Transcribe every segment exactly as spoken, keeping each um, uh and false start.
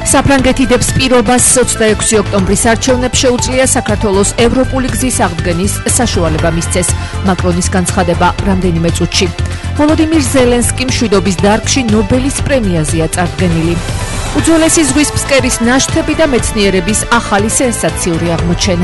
საფრანგეთიდებს პირობას ოცდაექვსი ოქტომბრის არჩევნებს შეუძლია საქართველოს ევროპული გზის აღდგენის საშუალება მისცეს. მაკრონის განცხადება რამდენიმე წუთში. ვოლოდიმირ ზელენსკიმ მშვიდობის დარგში ნობელის პრემიაზეა წარდგენილი. უძველესი ზღვის ფსკერის ნაშთები და მეცნიერების ახალი სენსაციური აღმოჩენა.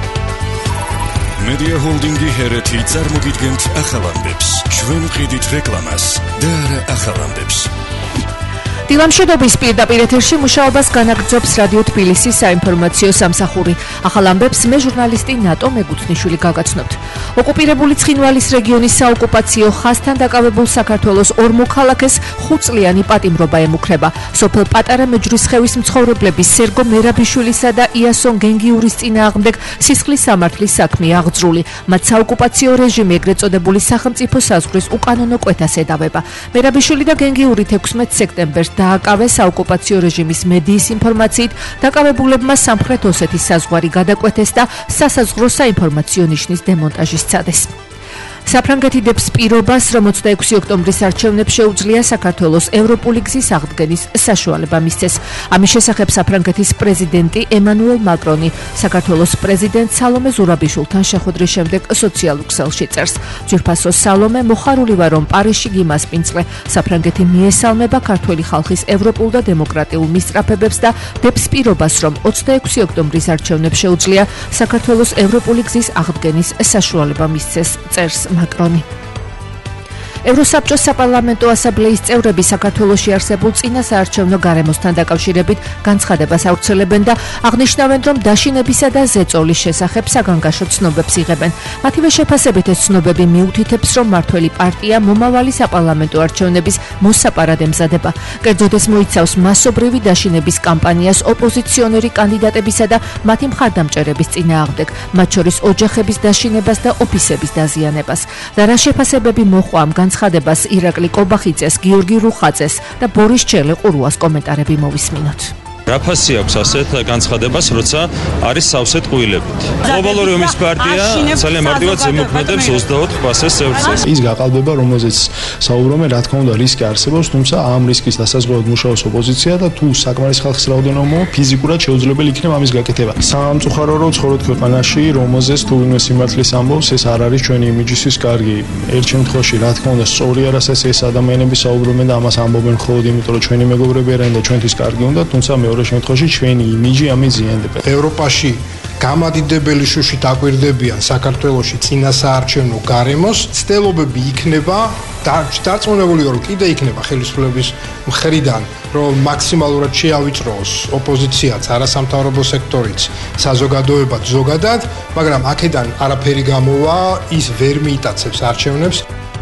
Media Holdingi ჰერეთი წარმოგიდგენთ ახალამდებს. ჩვენ ვყიდით რეკლამას და არა ახალამდებს. დილამშვიდობის პირდაპირ ეთერში მუშაობას განაგრძობს რადიო თბილისის საინფორმაციო სამსახური. ახალ ამბებს მე ჟურნალისტი ნატო მეგუთნიშვილი გაგაცნობთ. ოკუპირებული ცხინვალის რეგიონის საოკუპაციო ხაზთან დაკავებულ საქართველოს ორ მოქალაქეს ხუთწლიანი პატიმრობა ემუქრება. სოფელ პატარა მეჯვრისხევის მცხოვრებლების სერგო მერაბიშვილისა და იასონ გენგიურის წინააღმდეგ სისხლის სამართლის საქმე აღძრული. მათ საოკუპაციო რეჟიმი ეგრეთ წოდებული სახელმწიფო საზღვრის უკანონო კვეთას ედავება. მერაბიშვილი და გენგიური თექვსმეტ სექტემბერს დააკავეს საოკუპაციო რეჟიმის მედიის ინფორმაციით, დაკავებულებმა სამხრეთ ოსეთის საზღვარი გადაკვეთეს და სასაზღვრო საინფორმაციო ნიშნის დემონტაჟი სცადეს. საფრანგეთიდებს პირობას, რომ ოცდაექვსი ოქტომბრის არჩევნებს შეუძლია საქართველოს ევროპული გზის აღდგენის საშუალება მისცეს. ამის შესახებ საფრანგეთის პრეზიდენტი ემანუელ მაკრონი საქართველოს პრეზიდენტ სალომე ზურაბიშვილთან შეხვედრის შემდეგ სოციალურ ქსელში წერს. ძვირფასო სალომე, მოხარული ვარ, რომ პარიზში გიმასპინძლე. საფრანგეთი მიესალმება ქართველი ხალხის ევროპულ და დემოკრატიულ მისწრაფებებს და დებს პირობას, რომ ოცდაექვსი ოქტომბრის არჩევნებს შეუძლია საქართველოს ევროპული გზის აღდგენის საშუალება მისცეს, წერს მაკრონი. ევროსაბჭოს საპარლამენტო ასამბლეის წევრები საქართველოში არსებულ წინა საარჩევნო გარემოსთან დაკავშირებით განცხადებას ავრცელებენ და აღნიშნავენ, რომ დაშინებისა და ზეწოლის შესახებ საგანგაშო ცნობებს იღებენ. მათივე შეფასებით ეს ცნობები მიუთითებს, რომ მართველი პარტია მომავალი საპარლამენტო არჩევნების მოსაპარად ემზადება. კერძოდ ეს მოიცავს მასობრივი დაშინების კამპანიას ოპოზიციონერი კანდიდატებისა და მათი მხარდამჭერების წინააღმდეგ, მათ შორის ოჯახების დაშინებას და ოფისების დაზიანებას. და რა შეფასებები მოჰყვა ამ განცხადებას ირაკლი კობახიძეს, გიორგი რუხაძეს და ბორის ჩელე-ყურუას კომენტარები მოვისმინოთ. რაფასი აქვს ასეთ განცხადებას, როცა არის სავსე ტყუილებით. გლობალური ომის პარტია ძალიან მარტივად ზემოქმედებს ოცდაოთხ პასეს წევრს. ის გაყალბება, რომელზეც საუბრობენ, რა თქმა უნდა, რისკი არსებობს, თუმცა ამ რისკის დასაზღვევად მუშაობს ოპოზიცია და თუ საკმარის ხალხის რაოდენობა ფიზიკურად შეუძლებელი იქნება ამის გაკეთება. სამწუხარო რომ ცხოვრობთ ქვეყანაში, რომელზეც თუ ვინმე სიმართლეს ამბობს, ეს არ არის ჩვენი იმიჯისთვის კარგი. ერთ შემთხვევაში, რა თქმა უნდა, სწორი არასაც ეს ადამიანები საუბრობენ და ამას ამბობენ მხოლოდ იმიტომ, რომ ჩვენი მეგობრები არიან და ჩვენთვის კარგი უნდა, თუმცა მეორე შემთხვევაში ჩვენი იმიჯი ამით ზიანდება. ევროპაში გამადიდებელი შუში დაკვირდებიან საქართველოში წინა საარჩევნო გარემოს, ცდილობები იქნება დარწმუნებული ვარ, რომ კიდე იქნება ხელისუფლების მხრიდან, რომ მაქსიმალურად შეავიწროს ოპოზიციაც, არასამთავრობო სექტორიც, საზოგადოებაც ზოგადად, მაგრამ აქედან არაფერი გამოვა, ის ვერ მიიტაცებს არჩევნებს.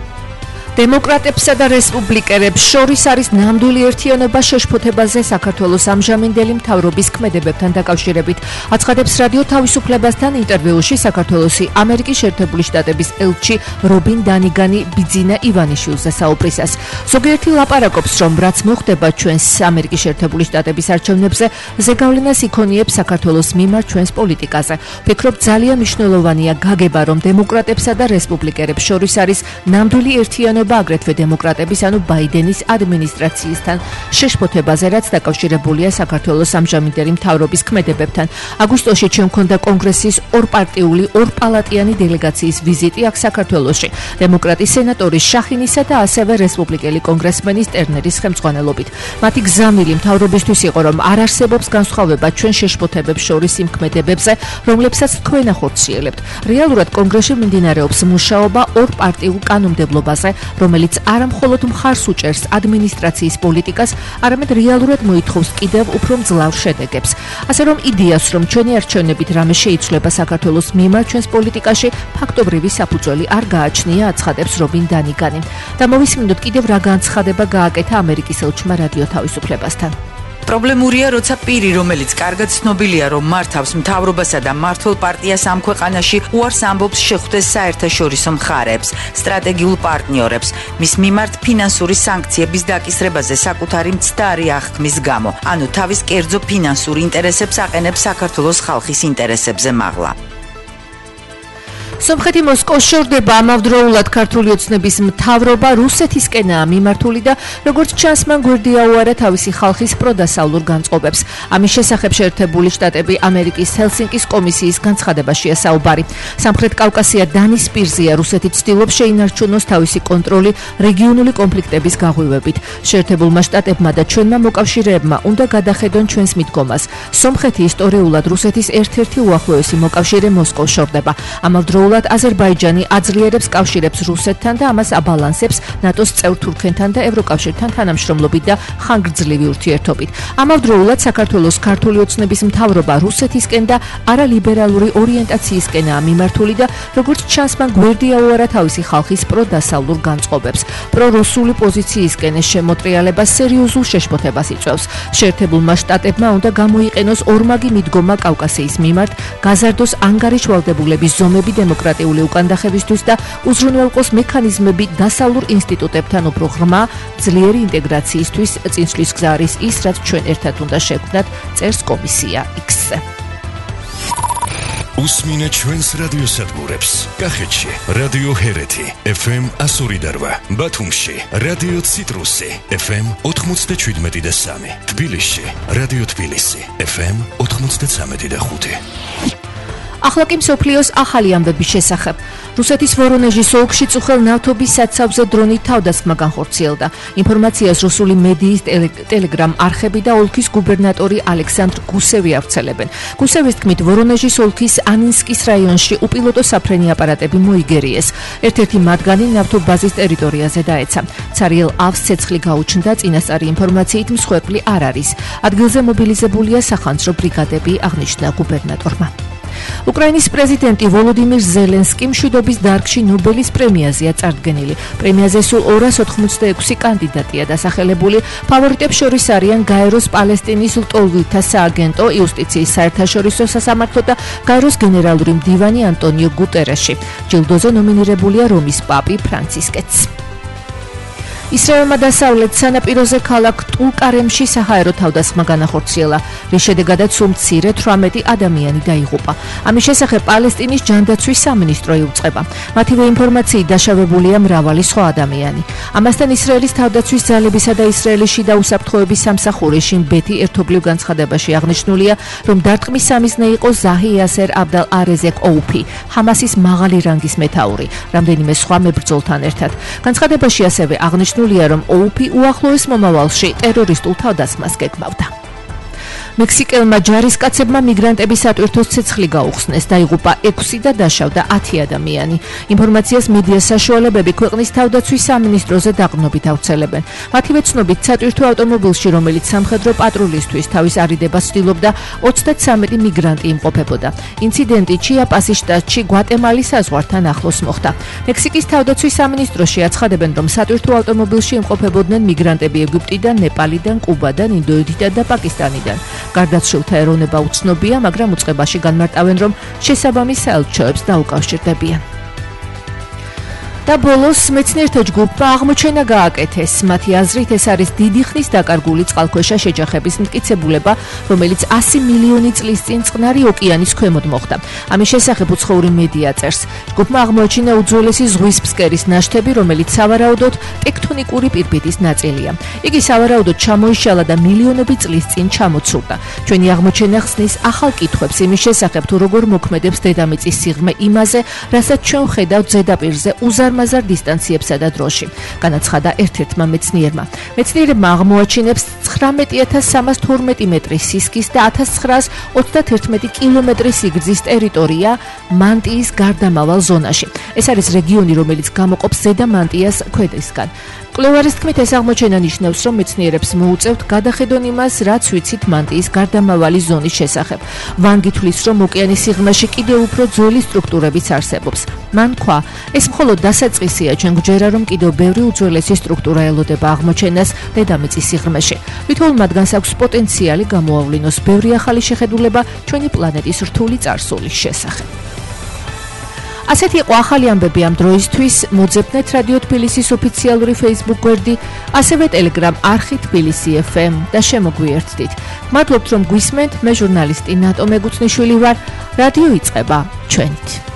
დემოკრატებსა და რესპუბლიკელებს შორის არის ნამდვილი ერთიანობა შეშფოთებაზე საქართველოს ამჟამინდელი მთავრობის ქმედებებთან დაკავშირებით. აცხადებს რადიო თავისუფლებასთან ინტერვიუში საქართველოსი ამერიკის შეერთებული შტატების ელჩი რობინ დანიგანი ბიძინა ივანიშვილზე საუბრისას. ზოგიერთი ლაპარაკობს, რომ რაც მოხდება ჩვენს ამერიკის შეერთებული შტატების არჩევნებზე, ზეგავლენას იქონიებს საქართველოს მიმართ ჩვენს პოლიტიკაზე. ვფიქრობ, ძალიან მნიშვნელოვანია გაგება, რომ დემოკრატებსა და რესპუბლიკელებს შორის არის ნამდვილი ერთიანობა აგრეთვე დემოკრატების, ანუ ბაიდენის ადმინისტრაციისთან შეშფოთებაზე, რაც დაკავშირებულია საქართველოს ამჟამინდელი მთავრობის ქმედებებთან. აგვისტოში ჩვენ მქონდა კონგრესის ორპარტიული, ორპალატიანი დელეგაციის ვიზიტი აქ საქართველოში, დემოკრატის სენატორის შახინისა და ასევე რესპუბლიკელი კონგრესმენის ტერნერის ხელმძღვანელობით. მათი გზავნილი მთავრობისთვის იყო, რომ არ არსებობს განსხვავება ჩვენ შეშფოთებებს შორის იმ ქმედებებზე, რომლებსაც თქვენ ახორციელებთ. რეალურად კონგრესში მიმდინარეობს მუშაობა ორპარტიულ კანონმდებლობაზე, რომელიც არა მხოლოდ მხარს უჭერს ადმინისტრაციის პოლიტიკას, არამედ რეალურად მოითხოვს კიდევ უფრო მძლავრ შედეგებს. ასე რომ იდეას, რომ ჩვენი არჩევნებით რამე შეიცვლება საქართველოს მიმართ ჩვენს პოლიტიკაში, ფაქტობრივი საფუძველი არ გააჩნია, აცხადებს რობინ დანიგანი. და მოვისმინოთ კიდევ რა განცხადება გააკეთა ამერიკის ელჩმა რადიო თავისუფლებასთან. პრობლემურია, როცა პირი, რომელიც კარგად ცნობილია, რომ მართავს მთავრობასა და მმართველ პარტიას ამ ქვეყანაში, უარს ამბობს შეხვდეს საერთაშორისო მხარეებს, სტრატეგიულ პარტნიორებს, მის მიმართ ფინანსური სანქციების დაკისრებაზე საკუთარი მცდარი აღქმის გამო, ანუ თავის კერძო ფინანსურ ინტერესებს აყენებს საქართველოს ხალხის ინტერესებზე მაღლა. სომხეთი მოსკოვს შორდება, ამავდროულად ქართული ოცნების მთავრობა რუსეთისკენაა მიმართული და როგორც ჩანს, მან გვერდი აუარა თავისი ხალხის პროდასავლურ განწყობებს. ამის შესახებ შეერთებული შტატები ამერიკის ჰელსინკის კომისიის განცხადებაშია საუბარი. სამხრეთ კავკასია დანის პირზეა, რუსეთი ცდილობს შეინარჩუნოს თავისი კონტროლი რეგიონული კონფლიქტების გაღვივებით. შეერთებულმა შტატებმა და ჩვენმა მოკავშირეებმა უნდა გადახედონ ჩვენს მიდგომას. სომხეთი ისტორიულად რუსეთის ერთ-ერთი უახლოესი მოკავშირე მოსკოვს შორდება. ამავდროულად აზერბაიჯანი აძლიერებს კავშირებს რუსეთთან და ამას აბალანსებს ნატოს წევრ თურქეთთან და ევროკავშირთან თანამშრომლობით და ხანგრძლივი ურთიერთობით. ამავდროულად საქართველოს ქართული ოცნების მთავრობა რუსეთისკენ და არალიბერალური ორიენტაციისკენაა მიმართული და როგორც ჩანს, მან გვერდი აუარა თავისი ხალხის პროდასავლურ განწყობებს. პრორუსული პოზიციისკენ შემოტრიალება სერიოზულ შეშფოთებას იწვევს. შეერთებულმა შტატებმა უნდა გამოიყენოს ორმაგი მიდგომა კავკასიის მიმართ, გაზარდოს ანგარიშვალდებულების ზომები დემოკრატიული უკანდახებისთვის და უზრუნველყოს მექანიზმები დასავლურ ინსტიტუტებთან უფრო ღრმა, ძლიერი ინტეგრაციისთვის. წინსვლის გზა არის ის, რაც ჩვენ ერთად უნდა შევქმნათ, წერს კომისია X-ზე. უსმინეთ ჩვენს რადიოსადგურებს. კახეთში რადიო ჰერეთი ეფ ემ one oh eight, ბათუმში რადიო ციტრუსი ეფ ემ ninety-seven და three, თბილისში რადიო თბილისი ეფ ემ ninety-three და five. ახლა კი მსოფლიოს ახალი ამბების შესახებ. რუსეთის ვორონეჟის ოლქში წუხელ ნავთობის საცავზე დრონით თავდასხმა განხორციელდა. ინფორმაციას რუსული მედიის ტელეგრამ არხები და ოლქის გუბერნატორი ალექსანდრ გუსევი ავრცელებენ. გუსევის თქმით, ვორონეჟის ოლქის ანინსკის რაიონში უპილოტო საფრენი აპარატები მოიგერიეს. ერთ-ერთი მათგანი ნავთობაზის ტერიტორიაზე დაეცა. ცარიელ ავს ცეცხლი გაუჩნდა, წინასწარი ინფორმაციით მსხვერპლი არ არის. ადგილზე მობილიზებულია სახანძრო ბრიგადები, აღნიშნა გუბერნატორმა. უკრაინის პრეზიდენტი ვოლოდიმირ ზელენსკი მშვიდობის დარგში ნობელის პრემიაზეა წარდგენილი. პრემიაზე სულ ორას ოთხმოცდაექვსი კანდიდატია დასახელებული. ფავორიტებს შორის არიან გაეროს პალესტინის ლტოლვილთა სააგენტო, იუსტიციის საერთაშორისო სასამართლო და გაეროს გენერალური მდივანი ანტონიო გუტერეში. ჯილდოზე ნომინირებულია რომის პაპი ფრანცისკეც. ისრაელმა დასავლეთ სანაპიროზე ქალაქ ტულკარემში საჰაერო თავდასხმა განახორციელა, რის შედეგადაც სულ მცირე თვრამეტი ადამიანი დაიღუპა. ამის შესახებ პალესტინის ჯანდაცვის სამინისტრო იუწყება. მათივე ინფორმაციით დაშავებულია მრავალი სხვა ადამიანი. ამასთან ისრაელის თავდაცვის ძალებისა და ისრაელის შიდა უსაფრთხოების სამსახური შინ ბეთი ერთობლივ განცხადებაში აღნიშნულია, რომ დარტყმის სამიზნე იყო ზაჰი იასერ აბდალ არეზეკ ოუფი, ჰამასის მაღალი რანგის მეთაური, რამდენიმე სხვა მებრძოლთან ერთად. განცხადებაში ასევე აღნიშნულია, რომ ოუფი უახლოეს მომავალში ტერორისტულ თავდასხმას გეგმავდა. მექსიკელმა ჯარისკაცებმა მიგრანტების სატვირთოს ცეცხლი გაუხსნეს, დაიღუპა ექვსი და დაშავდა ათი ადამიანი. ინფორმაციას მედია საშუალებები ქვეყნის თავდაცვის სამინისტროზე დაყრდნობით ავრცელებენ. მათივე ცნობით, სატვირთო ავტომობილში, რომელიც სამხედრო პატრულისთვის თავის არიდებას ცდილობდა, ოცდათვრამეტი მიგრანტი იმყოფებოდა. ინციდენტი ჩიაპასის შტატში გვატემალის საზღვართან ახლოს მოხდა. მექსიკის თავდაცვის სამინისტროში აცხადებენ, რომ სატვირთო ავტომობილში იმყოფებოდნენ მიგრანტები ეგვიპტიდან, ნეპალიდან, კუბადან, ინდოეთიდან და პაკისტანიდან. გარდაცვლილთა ეროვნება უცნობია, მაგრამ უწყებაში განმარტავენ, რომ შესაბამის საელჩოებს დაუკავშირდებიან. და ბოლოს მეცნიერთა ჯგუფმა აღმოჩენა გააკეთეს. მათი აზრით ეს არის დიდი ხნის დაკარგული წყალქვეშა შეჯახების მტკიცებულება, რომელიც ასი მილიონი წლის წინ წყნარი ოკეანის ქვემოთ მოხდა. ამის შესახებ უცხოური მედია წერს. ჯგუფმა აღმოაჩინა უძველესი ზღვის ფსკერის ნაშთები, რომელიც სავარაუდოდ ტექტონიკური პირბიტის ნაწილია. იგი სავარაუდოდ ჩამოიშალა და მილიონები წლის წინ ჩამოცურდა. ჩვენი აღმოჩენა ხსნის ახალ კითხვებს იმის შესახებ, თუ როგორ მოქმედებს დედამიწის სიღრმე იმაზე, რასაც ჩვენ ვხედავთ ზედაპირზე უზარ მაზარ დისტანციებსა და დროში, განაცხადა ერთ-ერთმა მეცნიერმა. მეცნიერებმა აღმოაჩინებს ცხრამეტი ათას სამას თორმეტი მეტრის სისქის და ათას ცხრაას ოცდაათერთმეტი კილომეტრის სიგრძის ტერიტორია მანტიის გარდამავალ ზონაში. ეს არის რეგიონი, რომელიც გამოყოფს ზედა მანტიას ქვედისგან. კვლევარის თქმით, ეს აღმოჩენა ნიშნავს, რომ მეცნიერებს მოუწევთ გადახედონ იმას, რაც ვიცით მანტიის გარდამავალი ზონის შესახებ. ვანგი თვლის, რომ ოკეანის სიღრმეში კიდევ უფრო ძველი სტრუქტურებიც არსებობს. მან თქვა, ეს მხოლოდ დასაწყისია, ჩვენ გვჯერა, რომ კიდევ ბევრი უძველესი სტრუქტურა ელოდება აღმოჩენას დედამიწის სიღრმეში. თვითონ მათგანს აქვს პოტენციალი გამოავლინოს ბევრი ახალი შეხედულება ჩვენი პლანეტის რთული წარსულის შესახებ. ასეთი იყო ახალი ამბები ამ დროისთვის. მოძებნეთ რადიო თბილისის ოფიციალური Facebook გვერდი, ასევე Telegram არხი თბილისი ეფ ემ და შემოგვიერთდით. მადლობთ, რომ გვისმენთ. მე ჟურნალისტი ნატო მეგუცნიშვილი ვარ. რადიო იწყება ჩვენით.